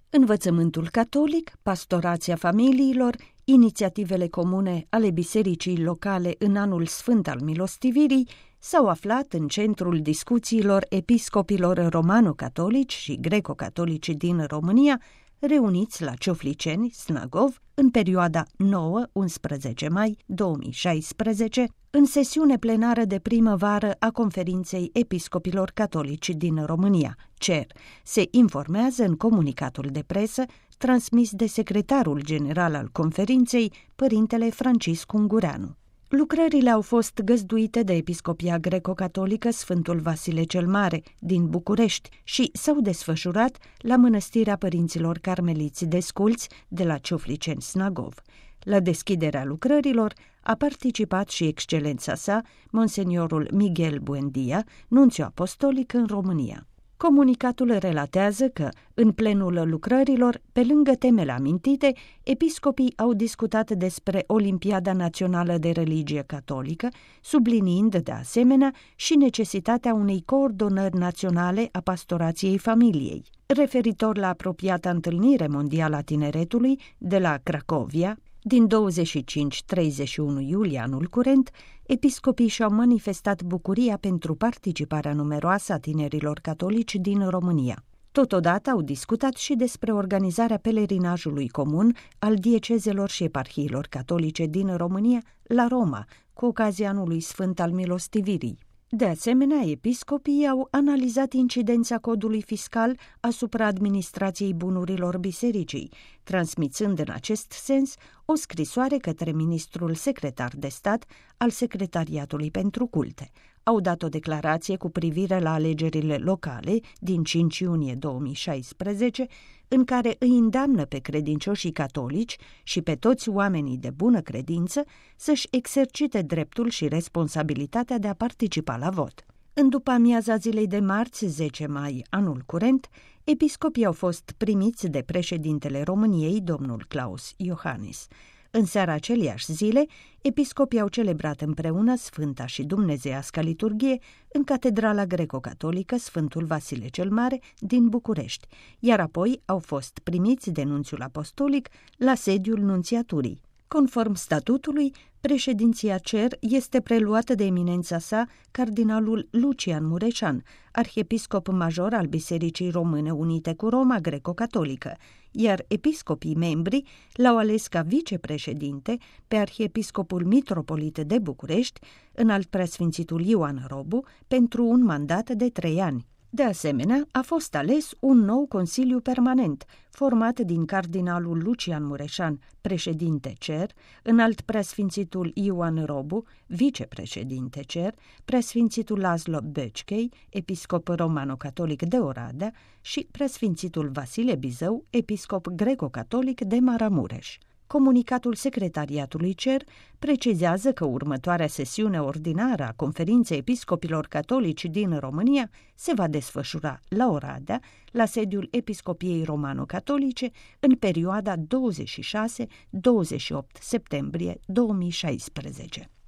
învățământul catolic, pastorația familiilor, inițiativele comune ale bisericii locale în anul sfânt al milostivirii s-au aflat în centrul discuțiilor episcopilor romano-catolici și greco-catolici din România, reuniți la Ciofliceni, Snagov, în perioada 9-11 mai 2016, în sesiune plenară de primăvară a Conferinței Episcopilor Catolici din România, CER, se informează în comunicatul de presă transmis de secretarul general al conferinței, părintele Francisc Ungureanu. Lucrările au fost găzduite de Episcopia Greco-Catolică Sfântul Vasile cel Mare din București și s-au desfășurat la Mănăstirea Părinților Carmeliți Desculți de la Ciofliceni Snagov. La deschiderea lucrărilor a participat și excelența sa, Monseniorul Miguel Buendia, nunțiu apostolic în România. Comunicatul relatează că, în plenul lucrărilor, pe lângă temele amintite, episcopii au discutat despre Olimpiada Națională de Religie Catolică, subliniind de asemenea și necesitatea unei coordonări naționale a pastorației familiei. Referitor la apropiata întâlnire mondială a tineretului de la Cracovia, din 25-31 iulie anul curent, episcopii și-au manifestat bucuria pentru participarea numeroasă a tinerilor catolici din România. Totodată au discutat și despre organizarea pelerinajului comun al diecezelor și eparhiilor catolice din România la Roma, cu ocazia anului sfânt al milostivirii. De asemenea, episcopii au analizat incidența codului fiscal asupra administrației bunurilor bisericii, transmițând în acest sens o scrisoare către ministrul secretar de stat al Secretariatului pentru Culte. Au dat o declarație cu privire la alegerile locale din 5 iunie 2016, în care îi îndeamnă pe credincioșii catolici și pe toți oamenii de bună credință să-și exercite dreptul și responsabilitatea de a participa la vot. În după-amiaza zilei de marți, 10 mai anul curent, episcopii au fost primiți de președintele României, domnul Klaus Iohannis. În seara aceleiași zile, episcopii au celebrat împreună Sfânta și Dumnezeiasca liturghie în Catedrala Greco-Catolică Sfântul Vasile cel Mare din București, iar apoi au fost primiți de nunțiul apostolic la sediul nunțiaturii. Conform statutului, președinția CER este preluată de eminența sa, cardinalul Lucian Mureșan, arhiepiscop major al Bisericii Române Unite cu Roma Greco-Catolică, iar episcopii membri l-au ales ca vicepreședinte pe arhiepiscopul mitropolit de București, înalt preasfințitul Ioan Robu, pentru un mandat de 3 ani. De asemenea, a fost ales un nou Consiliu Permanent, format din cardinalul Lucian Mureșan, președinte CER, înalt preasfințitul Ioan Robu, vicepreședinte CER, preasfințitul Laszlo Böckei, episcop romano-catolic de Oradea, și preasfințitul Vasile Bizău, episcop greco-catolic de Maramureș. Comunicatul Secretariatului CER precizează că următoarea sesiune ordinară a Conferinței Episcopilor Catolici din România se va desfășura la Oradea, la sediul Episcopiei Romano-Catolice, în perioada 26-28 septembrie 2016.